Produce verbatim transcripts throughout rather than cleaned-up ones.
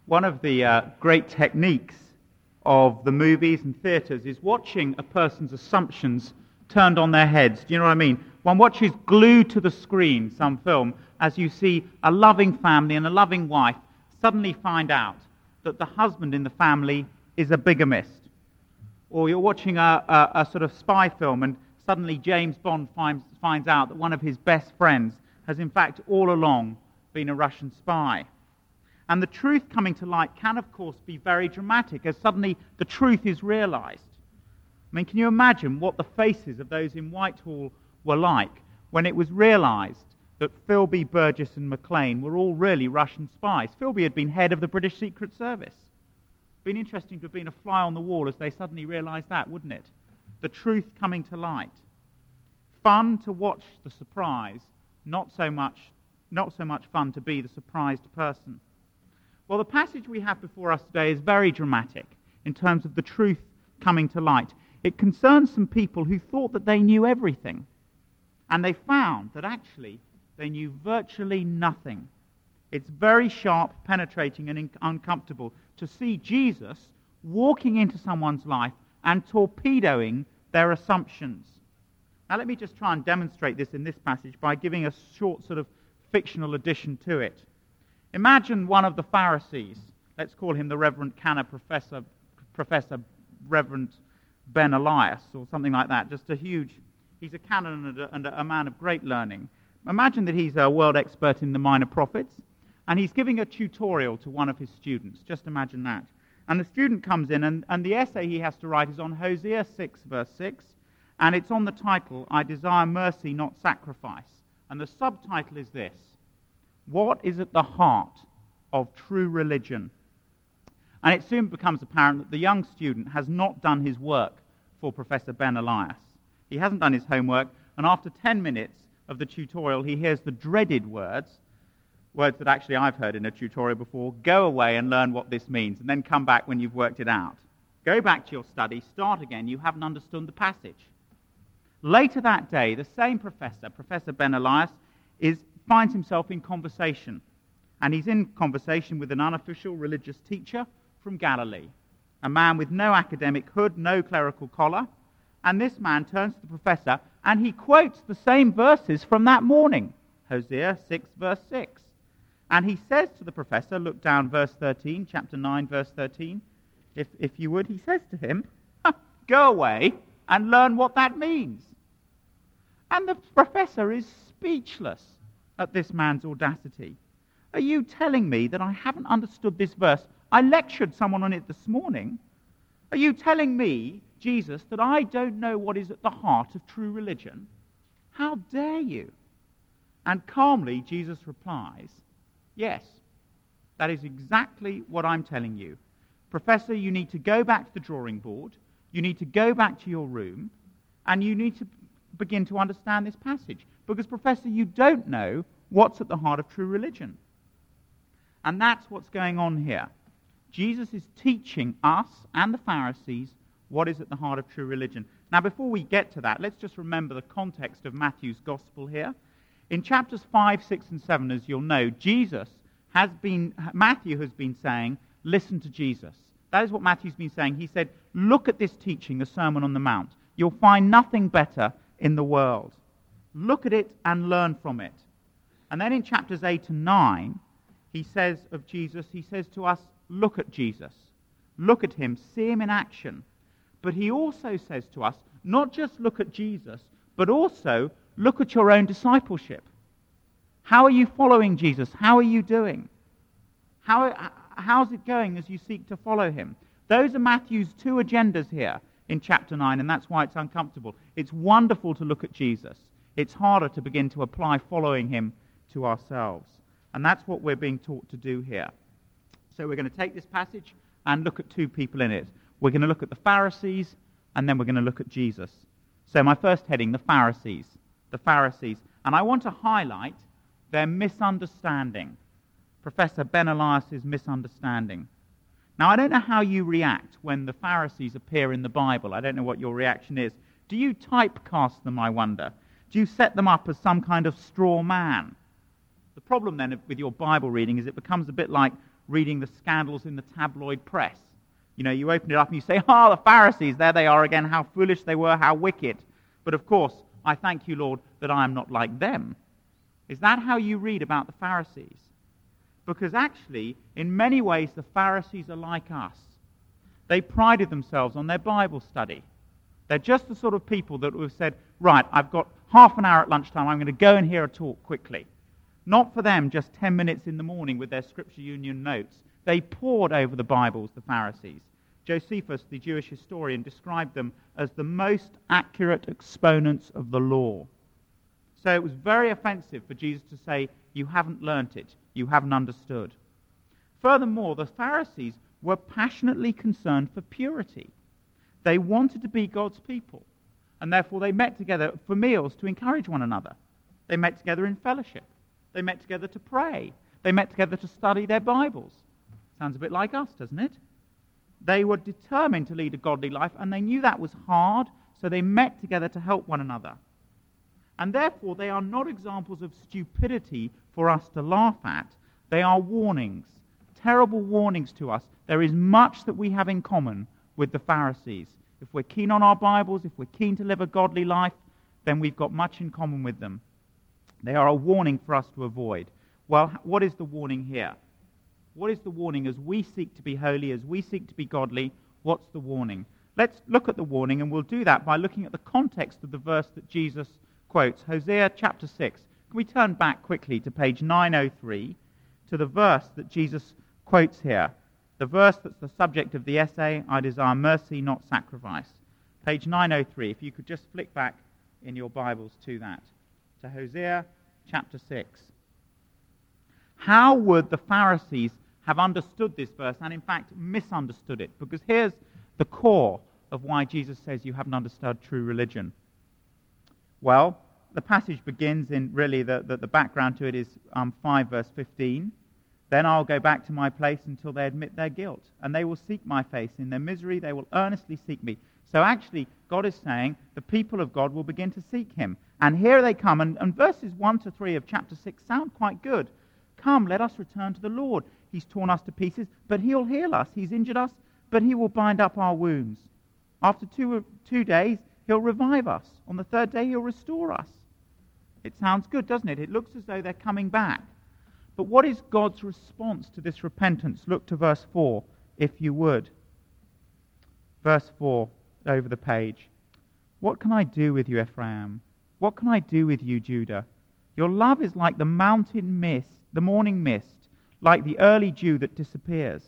One of the uh, great techniques of the movies and theatres is watching a person's assumptions turned on their heads. Do you know what I mean? One watches glued to the screen some film as you see a loving family and a loving wife suddenly find out that the husband in the family is a bigamist. Or you're watching a, a, a sort of spy film and suddenly James Bond finds, finds out that one of his best friends has in fact all along been a Russian spy. And the truth coming to light can, of course, be very dramatic as suddenly the truth is realized. I mean, can you imagine what the faces of those in Whitehall were like when it was realized that Philby, Burgess and Maclean were all really Russian spies? Philby had been head of the British Secret Service. Been interesting to have been a fly on the wall as they suddenly realized that, wouldn't it? The truth coming to light. Fun to watch the surprise, not so much, not so much fun to be the surprised person. Well, the passage we have before us today is very dramatic in terms of the truth coming to light. It concerns some people who thought that they knew everything, and they found that actually they knew virtually nothing. It's very sharp, penetrating, and in- uncomfortable to see Jesus walking into someone's life and torpedoing their assumptions. Now, let me just try and demonstrate this in this passage by giving a short sort of fictional addition to it. Imagine one of the Pharisees, let's call him the Reverend Canna Professor, Professor Reverend Ben Elias, or something like that, just a huge, he's a canon and a, and a man of great learning. Imagine that he's a world expert in the Minor Prophets, and he's giving a tutorial to one of his students. Just imagine that. And the student comes in, and, and the essay he has to write is on Hosea six, verse six, and it's on the title, I Desire Mercy, Not Sacrifice. And the subtitle is this: What is at the heart of true religion? And it soon becomes apparent that the young student has not done his work for Professor Ben Elias. He hasn't done his homework, and after ten minutes of the tutorial, he hears the dreaded words, words that actually I've heard in a tutorial before: go away and learn what this means, and then come back when you've worked it out. Go back to your study, start again, you haven't understood the passage. Later that day, the same professor, Professor Ben Elias, is finds himself in conversation. And he's in conversation with an unofficial religious teacher from Galilee, a man with no academic hood, no clerical collar. And this man turns to the professor and he quotes the same verses from that morning, Hosea six, verse six. And he says to the professor, look down verse thirteen, chapter nine, verse thirteen, if, if you would, he says to him, go away and learn what that means. And the professor is speechless at this man's audacity. Are you telling me that I haven't understood this verse? I lectured someone on it this morning. Are you telling me, Jesus, that I don't know what is at the heart of true religion? How dare you? And calmly, Jesus replies, yes, that is exactly what I'm telling you. Professor, you need to go back to the drawing board, you need to go back to your room, and you need to begin to understand this passage. Because, Professor, you don't know what's at the heart of true religion. And that's what's going on here. Jesus is teaching us and the Pharisees what is at the heart of true religion. Now, before we get to that, let's just remember the context of Matthew's gospel here. In chapters five, six, and seven, as you'll know, Jesus has been, Matthew has been saying, listen to Jesus. That is what Matthew's been saying. He said, look at this teaching, the Sermon on the Mount. You'll find nothing better in the world. Look at it and learn from it. And then in chapters eight and nine, he says of Jesus, he says to us, look at Jesus. Look at him, see him in action. But he also says to us, not just look at Jesus, but also look at your own discipleship. How are you following Jesus? How are you doing? How, how's it going as you seek to follow him? Those are Matthew's two agendas here in chapter nine, and that's why it's uncomfortable. It's wonderful to look at Jesus. It's harder to begin to apply following him to ourselves. And that's what we're being taught to do here. So we're going to take this passage and look at two people in it. We're going to look at the Pharisees, and then we're going to look at Jesus. So my first heading, the Pharisees. The Pharisees. And I want to highlight their misunderstanding. Professor Ben Elias' misunderstanding. Now, I don't know how you react when the Pharisees appear in the Bible. I don't know what your reaction is. Do you typecast them, I wonder? Do you set them up as some kind of straw man? The problem then with your Bible reading is it becomes a bit like reading the scandals in the tabloid press. You know, you open it up and you say, ah, oh, the Pharisees, there they are again, how foolish they were, how wicked. But of course, I thank you, Lord, that I am not like them. Is that how you read about the Pharisees? Because actually, in many ways, the Pharisees are like us. They prided themselves on their Bible study. They're just the sort of people that would have said, right, I've got half an hour at lunchtime, I'm going to go and hear a talk quickly. Not for them just ten minutes in the morning with their Scripture Union notes. They pored over the Bibles, the Pharisees. Josephus, the Jewish historian, described them as the most accurate exponents of the law. So it was very offensive for Jesus to say, you haven't learnt it, you haven't understood. Furthermore, the Pharisees were passionately concerned for purity. They wanted to be God's people, and therefore they met together for meals to encourage one another. They met together in fellowship. They met together to pray. They met together to study their Bibles. Sounds a bit like us, doesn't it? They were determined to lead a godly life, and they knew that was hard, so they met together to help one another. And therefore, they are not examples of stupidity for us to laugh at. They are warnings, terrible warnings to us. There is much that we have in common with the Pharisees. If we're keen on our Bibles, if we're keen to live a godly life, then we've got much in common with them. They are a warning for us to avoid. Well, what is the warning here? What is the warning as we seek to be holy, as we seek to be godly? What's the warning? Let's look at the warning, and we'll do that by looking at the context of the verse that Jesus quotes, Hosea chapter six. Can we turn back quickly to page nine oh three, to the verse that Jesus quotes here? The verse that's the subject of the essay, I desire mercy, not sacrifice. Page nine oh three, if you could just flick back in your Bibles to that. To Hosea chapter six. How would the Pharisees have understood this verse and in fact misunderstood it? Because here's the core of why Jesus says you haven't understood true religion. Well, the passage begins in really the, the, the background to it is um, five verse fifteen. Then I'll go back to my place until they admit their guilt, and they will seek my face. In their misery they will earnestly seek me. So actually, God is saying the people of God will begin to seek him. And here they come, and, and verses one to three of chapter six sound quite good. Come, let us return to the Lord. He's torn us to pieces, but he'll heal us. He's injured us, but he will bind up our wounds. After two, two days, he'll revive us. On the third day, he'll restore us. It sounds good, doesn't it? It looks as though they're coming back. But what is God's response to this repentance? Look to verse four, if you would. Verse four, over the page. What can I do with you, Ephraim? What can I do with you, Judah? Your love is like the mountain mist, the morning mist, like the early dew that disappears.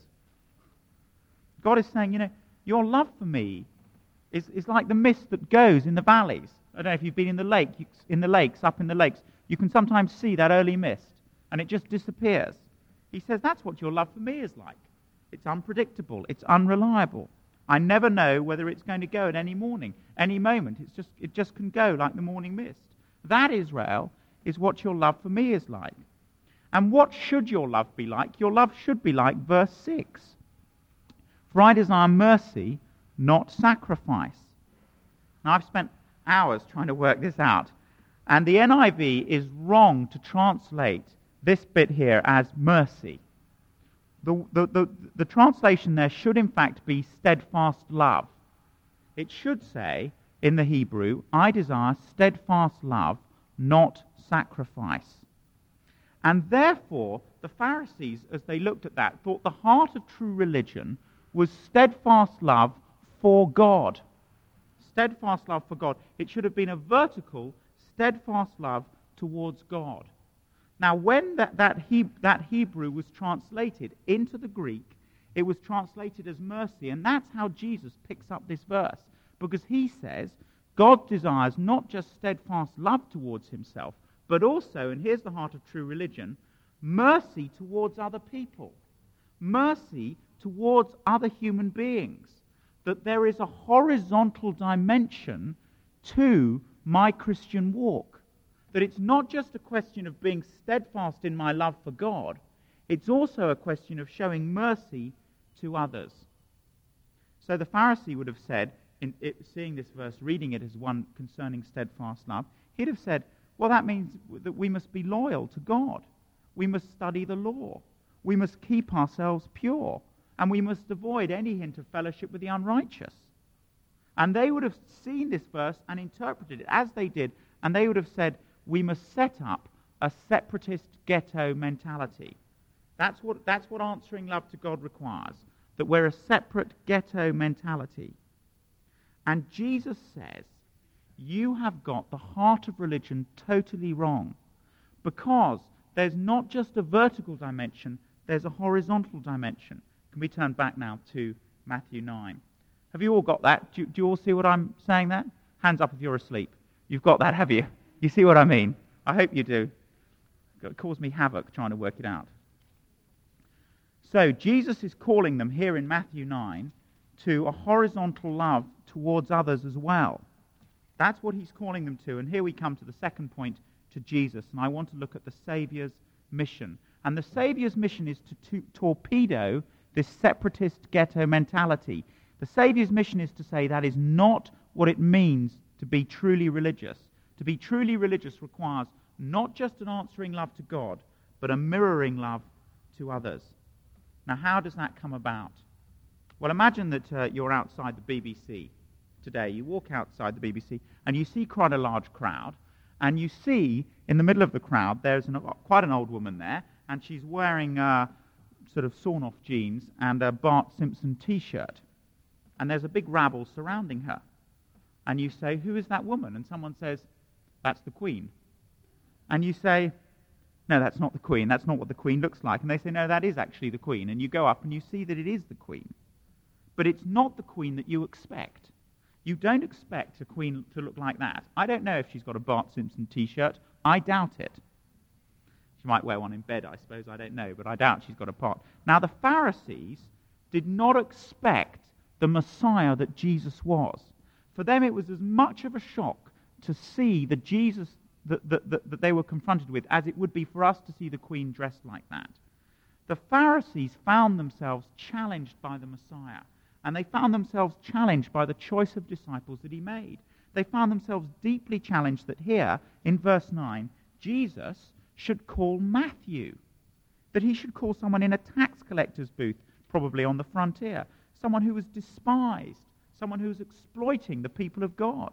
God is saying, you know, your love for me is, is like the mist that goes in the valleys. I don't know if you've been in the lake, in the lakes, up in the lakes. You can sometimes see that early mist, and it just disappears. He says that's what your love for me is like. It's unpredictable. It's unreliable. I never know whether it's going to go at any morning, any moment. It's just it just can go like the morning mist. That, Israel, is what your love for me is like. And what should your love be like? Your love should be like verse six. For I desire mercy, not sacrifice. Now, I've spent hours trying to work this out. And the N I V is wrong to translate this bit here as mercy. The, the, the, the translation there should in fact be steadfast love. It should say, in the Hebrew, I desire steadfast love, not sacrifice. And therefore, the Pharisees, as they looked at that, thought the heart of true religion was steadfast love for God. Steadfast love for God. It should have been a vertical, steadfast love towards God. Now, when that, that, he, that Hebrew was translated into the Greek, it was translated as mercy, and that's how Jesus picks up this verse, because he says God desires not just steadfast love towards himself, but also, and here's the heart of true religion, mercy towards other people, mercy towards other human beings, that there is a horizontal dimension to my Christian walk. That it's not just a question of being steadfast in my love for God, it's also a question of showing mercy to others. So the Pharisee would have said, in it, seeing this verse, reading it as one concerning steadfast love, he'd have said, well, that means that we must be loyal to God. We must study the law. We must keep ourselves pure, and we must avoid any hint of fellowship with the unrighteous. And they would have seen this verse and interpreted it as they did, and they would have said, we must set up a separatist ghetto mentality. That's what, that's what answering love to God requires, that we're a separate ghetto mentality. And Jesus says, you have got the heart of religion totally wrong, because there's not just a vertical dimension, there's a horizontal dimension. Can we turn back now to Matthew nine? Have you all got that? Do you, do you all see what I'm saying there? Hands up if you're asleep. You've got that, have you? You see what I mean? I hope you do. It caused me havoc trying to work it out. So Jesus is calling them here in Matthew nine to a horizontal love towards others as well. That's what he's calling them to. And here we come to the second point, to Jesus. And I want to look at the Saviour's mission. And the Saviour's mission is to, to torpedo this separatist ghetto mentality. The Saviour's mission is to say that is not what it means to be truly religious. To be truly religious requires not just an answering love to God, but a mirroring love to others. Now, how does that come about? Well, imagine that uh, you're outside the B B C today. You walk outside the B B C and you see quite a large crowd, and you see in the middle of the crowd there's an, quite an old woman there, and she's wearing uh, sort of sawn-off jeans and a Bart Simpson T-shirt. And there's a big rabble surrounding her. And you say, who is that woman? And someone says, that's the Queen. And you say, no, that's not the Queen. That's not what the Queen looks like. And they say, no, that is actually the Queen. And you go up and you see that it is the Queen. But it's not the Queen that you expect. You don't expect a Queen to look like that. I don't know if she's got a Bart Simpson T-shirt. I doubt it. She might wear one in bed, I suppose. I don't know. But I doubt she's got a part. Now, the Pharisees did not expect the Messiah that Jesus was. For them, it was as much of a shock to see the Jesus that, that, that, that they were confronted with as it would be for us to see the Queen dressed like that. The Pharisees found themselves challenged by the Messiah, and they found themselves challenged by the choice of disciples that he made. They found themselves deeply challenged that here, in verse nine, Jesus should call Matthew, that he should call someone in a tax collector's booth, probably on the frontier, someone who was despised, someone who was exploiting the people of God.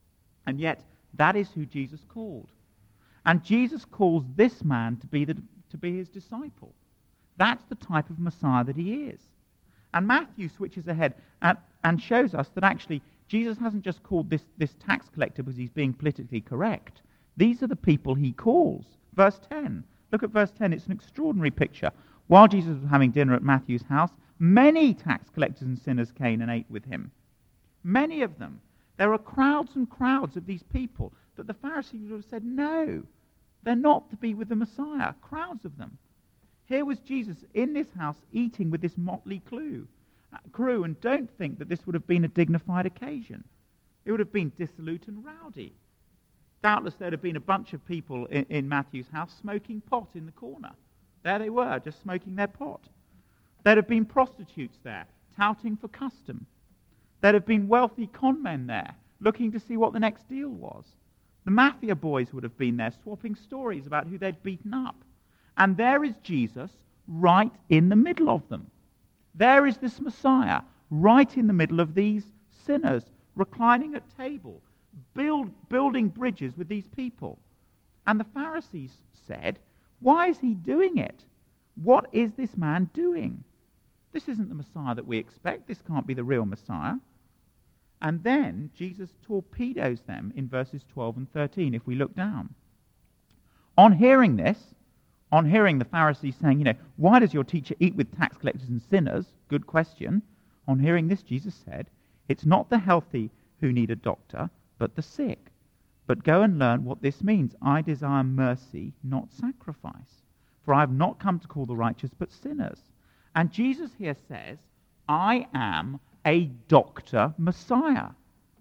And yet, that is who Jesus called. And Jesus calls this man to be, the, to be his disciple. That's the type of Messiah that he is. And Matthew switches ahead and, and shows us that actually Jesus hasn't just called this, this tax collector because he's being politically correct. These are the people he calls. Verse ten. Look at verse ten. It's an extraordinary picture. While Jesus was having dinner at Matthew's house, many tax collectors and sinners came and ate with him. Many of them. There are crowds and crowds of these people that the Pharisees would have said, no, they're not to be with the Messiah. Crowds of them. Here was Jesus in this house eating with this motley crew. crew, and don't think that this would have been a dignified occasion. It would have been dissolute and rowdy. Doubtless there'd have been a bunch of people in, in Matthew's house smoking pot in the corner. There they were, just smoking their pot. There'd have been prostitutes there, touting for custom. There'd have been wealthy con men there, looking to see what the next deal was. The mafia boys would have been there, swapping stories about who they'd beaten up. And there is Jesus right in the middle of them. There is this Messiah right in the middle of these sinners, reclining at table, build, building bridges with these people. And the Pharisees said, why is he doing it? What is this man doing? This isn't the Messiah that we expect. This can't be the real Messiah. And then Jesus torpedoes them in verses twelve and thirteen, if we look down. On hearing this, on hearing the Pharisees saying, you know, why does your teacher eat with tax collectors and sinners? Good question. On hearing this, Jesus said, it's not the healthy who need a doctor, but the sick. But go and learn what this means. I desire mercy, not sacrifice. For I have not come to call the righteous, but sinners. And Jesus here says, I am a doctor Messiah.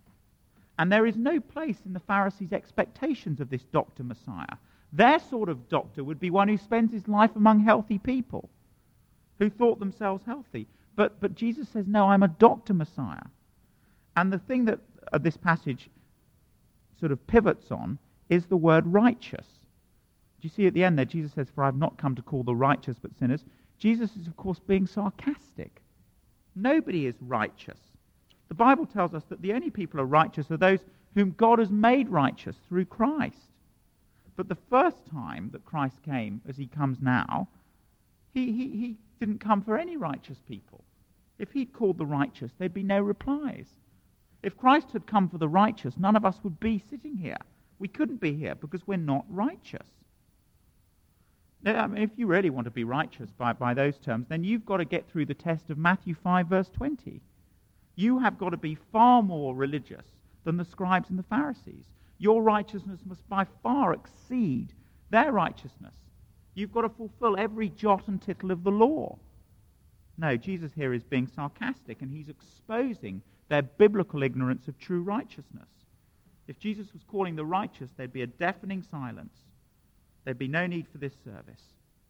And there is no place in the Pharisees' expectations of this doctor Messiah. Their sort of doctor would be one who spends his life among healthy people, who thought themselves healthy. But, but Jesus says, no, I'm a doctor Messiah. And the thing that uh, this passage sort of pivots on is the word righteous. Do you see at the end there, Jesus says, for I have not come to call the righteous but sinners. Jesus is, of course, being sarcastic. Nobody is righteous. The Bible tells us that the only people who are righteous are those whom God has made righteous through Christ. But the first time that Christ came, as he comes now, he, he, he didn't come for any righteous people. If he'd called the righteous, there'd be no replies. If Christ had come for the righteous, none of us would be sitting here. We couldn't be here because we're not righteous. Now, I mean, if you really want to be righteous by, by those terms, then you've got to get through the test of Matthew five, verse twenty. You have got to be far more religious than the scribes and the Pharisees. Your righteousness must by far exceed their righteousness. You've got to fulfill every jot and tittle of the law. No, Jesus here is being sarcastic, and he's exposing their biblical ignorance of true righteousness. If Jesus was calling the righteous, there'd be a deafening silence. There'd be no need for this service.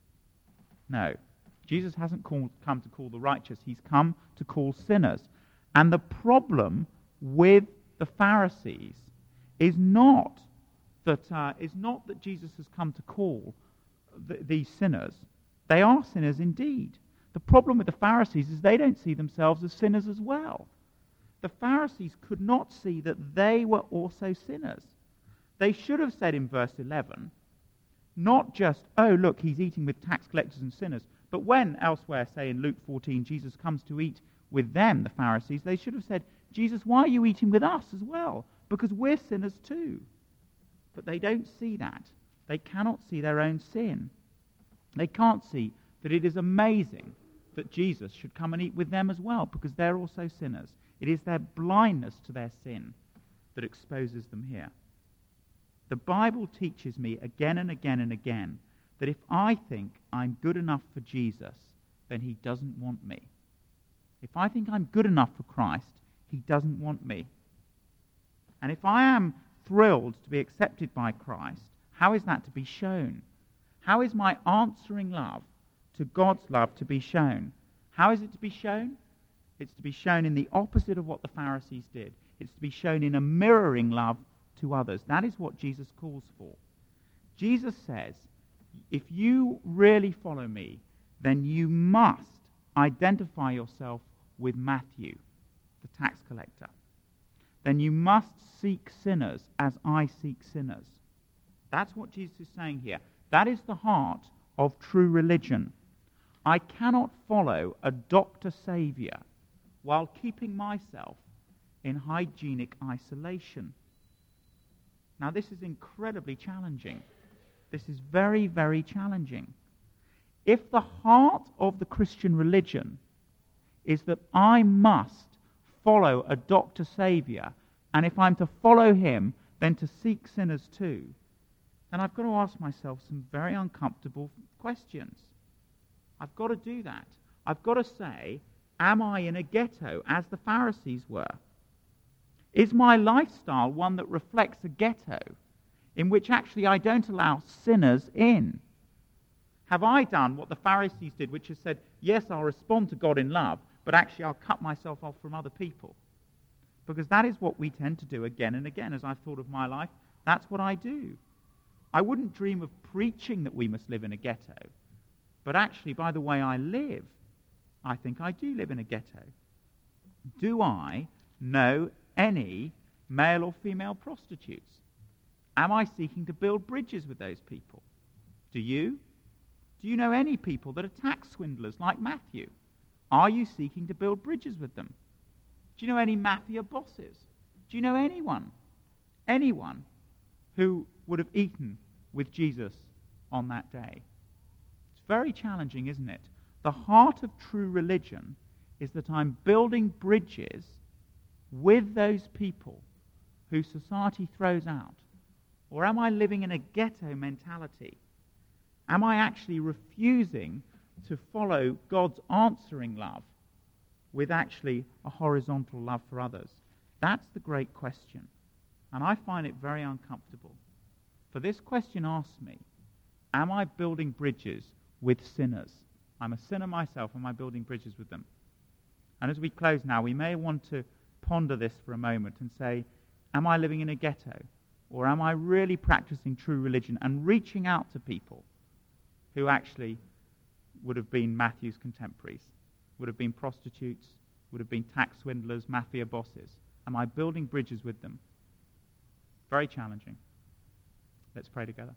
No, Jesus hasn't called, come to call the righteous. He's come to call sinners. And the problem with the Pharisees is not that uh, is not that Jesus has come to call th- these sinners. They are sinners indeed. The problem with the Pharisees is they don't see themselves as sinners as well. The Pharisees could not see that they were also sinners. They should have said in verse eleven, not just, oh, look, he's eating with tax collectors and sinners, but when elsewhere, say in Luke fourteen, Jesus comes to eat with them, the Pharisees, they should have said, Jesus, why are you eating with us as well? Because we're sinners too. But they don't see that. They cannot see their own sin. They can't see that it is amazing that Jesus should come and eat with them as well, because they're also sinners. It is their blindness to their sin that exposes them here. The Bible teaches me again and again and again that if I think I'm good enough for Jesus, then he doesn't want me. If I think I'm good enough for Christ, he doesn't want me. And if I am thrilled to be accepted by Christ, how is that to be shown? How is my answering love to God's love to be shown? How is it to be shown? It's to be shown in the opposite of what the Pharisees did. It's to be shown in a mirroring love to others. That is what Jesus calls for. Jesus says, if you really follow me, then you must identify yourself with Matthew, the tax collector. Then you must seek sinners as I seek sinners. That's what Jesus is saying here. That is the heart of true religion. I cannot follow a doctor saviour while keeping myself in hygienic isolation. Now, this is incredibly challenging. This is very, very challenging. If the heart of the Christian religion is that I must follow a doctor saviour, and if I'm to follow him, then to seek sinners too, then I've got to ask myself some very uncomfortable questions. I've got to do that. I've got to say, am I in a ghetto as the Pharisees were? Is my lifestyle one that reflects a ghetto in which actually I don't allow sinners in? Have I done what the Pharisees did, which is said, yes, I'll respond to God in love, but actually I'll cut myself off from other people? Because that is what we tend to do again and again. As I've thought of my life, that's what I do. I wouldn't dream of preaching that we must live in a ghetto, but actually by the way I live, I think I do live in a ghetto. Do I know any male or female prostitutes? Am I seeking to build bridges with those people? Do you? Do you know any people that are tax swindlers like Matthew? Are you seeking to build bridges with them? Do you know any mafia bosses? Do you know anyone, anyone who would have eaten with Jesus on that day? It's very challenging, isn't it? The heart of true religion is that I'm building bridges with those people who society throws out. Or am I living in a ghetto mentality? Am I actually refusing to follow God's answering love with actually a horizontal love for others? That's the great question. And I find it very uncomfortable. For this question asks me, am I building bridges with sinners? I'm a sinner myself. Am I building bridges with them? And as we close now, we may want to ponder this for a moment and say, am I living in a ghetto? Or am I really practicing true religion and reaching out to people who actually would have been Matthew's contemporaries, would have been prostitutes, would have been tax swindlers, mafia bosses. Am I building bridges with them? Very challenging. Let's pray together.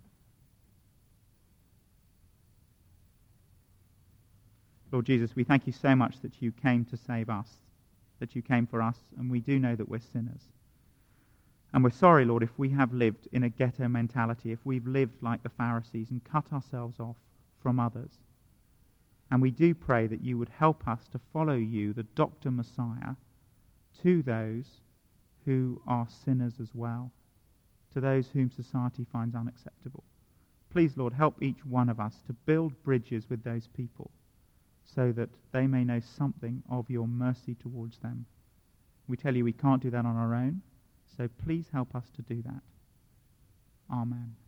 Lord Jesus, we thank you so much that you came to save us, that you came for us, and we do know that we're sinners. And we're sorry, Lord, if we have lived in a ghetto mentality, if we've lived like the Pharisees and cut ourselves off from others. And we do pray that you would help us to follow you, the Doctor Messiah, to those who are sinners as well, to those whom society finds unacceptable. Please, Lord, help each one of us to build bridges with those people so that they may know something of your mercy towards them. We tell you we can't do that on our own, so please help us to do that. Amen.